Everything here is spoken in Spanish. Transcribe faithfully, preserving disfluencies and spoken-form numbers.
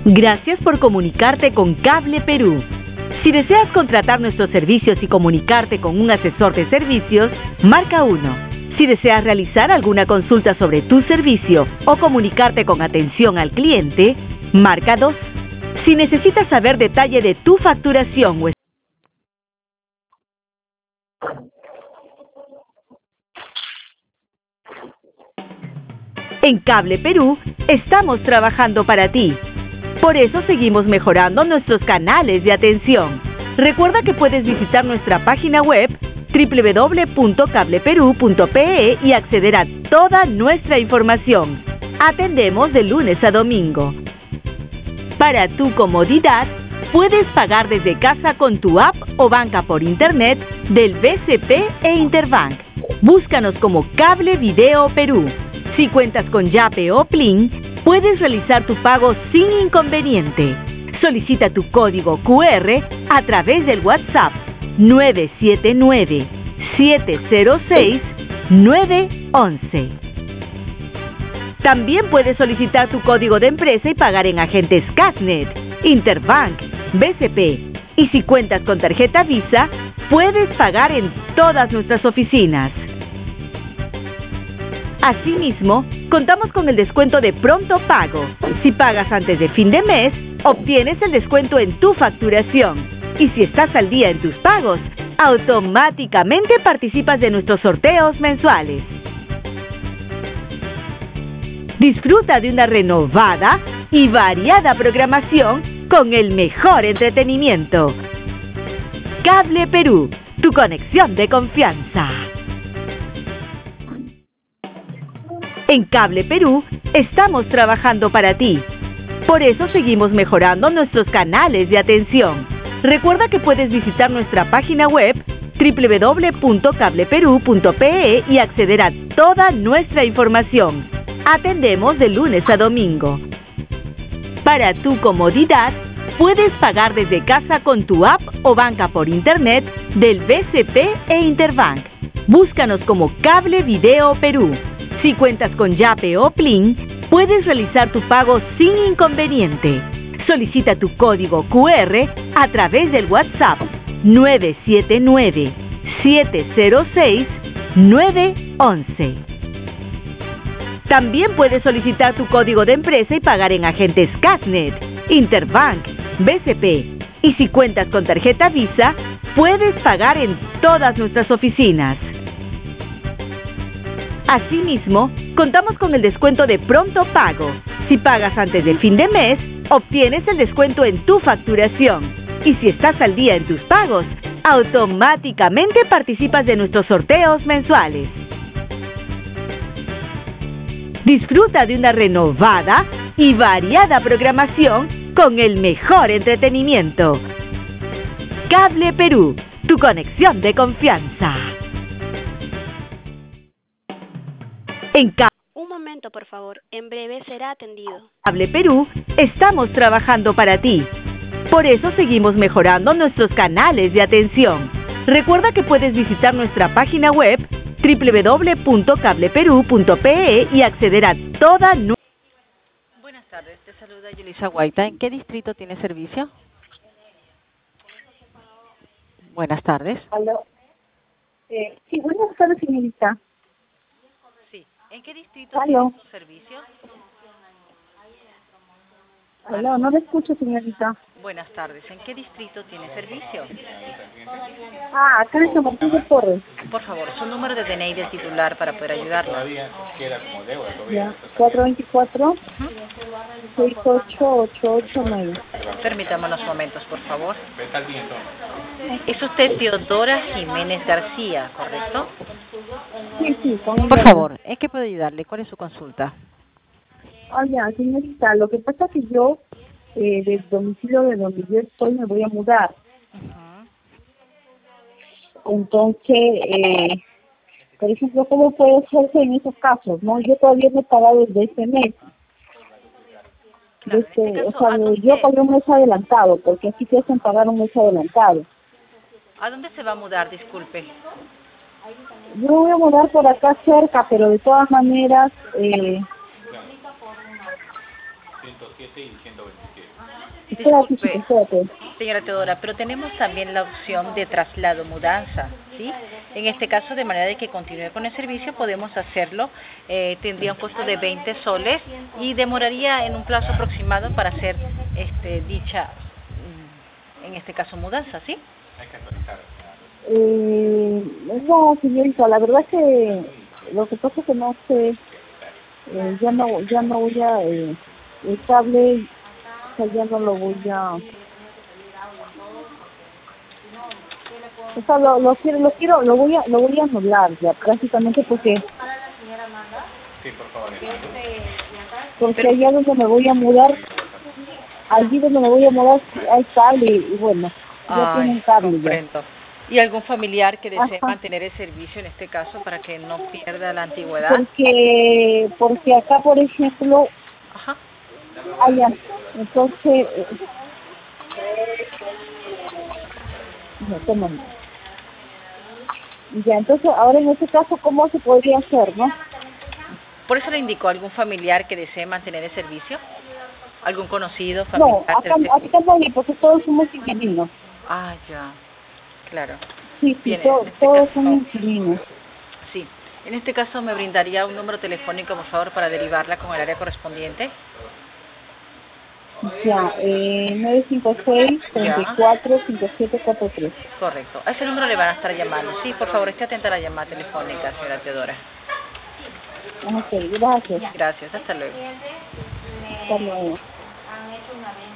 Gracias por comunicarte con Cable Perú. Si deseas contratar nuestros servicios y comunicarte con un asesor de servicios, marca uno. Si deseas realizar alguna consulta sobre tu servicio o comunicarte con atención al cliente, marca dos. Si necesitas saber detalle de tu facturación o en Cable Perú, estamos trabajando para ti. Por eso seguimos mejorando nuestros canales de atención. Recuerda que puedes visitar nuestra página web doble u doble u doble u punto cable perú punto pe e y acceder a toda nuestra información. Atendemos de lunes a domingo. Para tu comodidad, puedes pagar desde casa con tu app o banca por internet del B C P e Interbank. Búscanos como Cable Video Perú. Si cuentas con Yape o Plin, puedes realizar tu pago sin inconveniente. Solicita tu código cu erre a través del WhatsApp nueve siete nueve, siete cero seis, nueve once. También puedes solicitar tu código de empresa y pagar en agentes Casnet, Interbank, B C P. Y si cuentas con tarjeta Visa, puedes pagar en todas nuestras oficinas. Asimismo, contamos con el descuento de pronto pago. Si pagas antes de fin de mes, obtienes el descuento en tu facturación. Y si estás al día en tus pagos, automáticamente participas de nuestros sorteos mensuales. Disfruta de una renovada y variada programación con el mejor entretenimiento. Cable Perú, tu conexión de confianza. En Cable Perú, estamos trabajando para ti. Por eso seguimos mejorando nuestros canales de atención. Recuerda que puedes visitar nuestra página web doble u doble u doble u punto cable perú punto pe e y acceder a toda nuestra información. Atendemos de lunes a domingo. Para tu comodidad, puedes pagar desde casa con tu app o banca por internet del B C P e Interbank. Búscanos como Cable Video Perú. Si cuentas con Yape o Plin, puedes realizar tu pago sin inconveniente. Solicita tu código cu erre a través del WhatsApp nueve siete nueve, siete cero seis, nueve once. También puedes solicitar tu código de empresa y pagar en agentes Casnet, Interbank, B C P. Y si cuentas con tarjeta Visa, puedes pagar en todas nuestras oficinas. Asimismo, contamos con el descuento de pronto pago. Si pagas antes del fin de mes, obtienes el descuento en tu facturación. Y si estás al día en tus pagos, automáticamente participas de nuestros sorteos mensuales. Disfruta de una renovada y variada programación con el mejor entretenimiento. Cable Perú, tu conexión de confianza. En Cable Un momento, por favor. En breve será atendido. Cable Perú, estamos trabajando para ti. Por eso seguimos mejorando nuestros canales de atención. Recuerda que puedes visitar nuestra página web doble u doble u doble u punto cable perú punto pe e y acceder a toda nuestra... Buenas tardes, te saluda Yulisa Guaita. ¿En qué distrito tiene servicio? Buenas tardes. Aló. Eh, sí, buenas tardes, señorita. Sí. ¿En qué distrito Aló. tiene su servicio? Aló, no le escucho, señorita. Buenas tardes. ¿En qué distrito tiene servicio? Ah, acá en San Martín de Porres. Por favor, su número de D N I del titular para poder ayudarlo. Ya, cuatro dos cuatro, seis ocho ocho ocho nueve. Permítame unos momentos, por favor. Es usted Teodora Jiménez García, ¿correcto? Sí, sí, con Por ella. favor, ¿en qué puedo ayudarle? ¿Cuál es su consulta? Oye, señorita, lo que pasa es que yo, eh, del domicilio de donde yo estoy, me voy a mudar. Entonces, eh, por ejemplo, ¿cómo puede hacerse en esos casos? No, yo todavía no he pagado desde este mes. Claro, Desde, en este o caso, sea, ¿a dónde- yo pagué un mes adelantado, porque así te hacen pagar un mes adelantado. ¿A dónde se va a mudar? Disculpe. Yo voy a mudar por acá cerca, pero de todas maneras, eh, Espérate, Disculpe, espérate. señora Teodora, pero tenemos también la opción de traslado, mudanza, ¿sí? En este caso, de manera de que continúe con el servicio, podemos hacerlo. Eh, tendría un costo de veinte soles y demoraría en un plazo aproximado para hacer este, dicha, mm, en este caso, mudanza, ¿sí? Eh, no, señorita, la verdad que lo que pasa es que no sé, eh, ya no, ya no voy a, eh, el cable, o sea, ya no lo voy a, o sea, lo, lo quiero, lo quiero, lo voy a, lo voy a anular ya, prácticamente porque, porque allá donde me voy a mudar, allí donde me voy a mudar hay cable y bueno, ya Ay, tienen cable ya. comprendo. ¿Y algún familiar que desee Ajá. mantener el servicio en este caso para que no pierda la antigüedad? Porque, porque acá, por ejemplo, Ajá. allá, entonces, eh, no, tómame. Ya, entonces, ahora en este caso, ¿cómo se podría hacer, no? Por eso le indicó algún familiar que desee mantener el servicio, algún conocido, No, familiar. acá, tercero. acá nadie, porque todos somos inquilinos. Ah, ya, claro. Sí, sí, Bien, to- en este todos caso, son inquilinos. sí. En este caso, ¿me brindaría un número telefónico, por favor, para derivarla con el área correspondiente? Ya, eh, nueve cinco seis, treinta y cuatro, cincuenta y siete cuarenta y tres. Correcto. A ese número le van a estar llamando. Sí, por favor, esté atenta a la llamada telefónica, señora Teodora. Ok, gracias. Gracias, hasta luego. Hasta luego.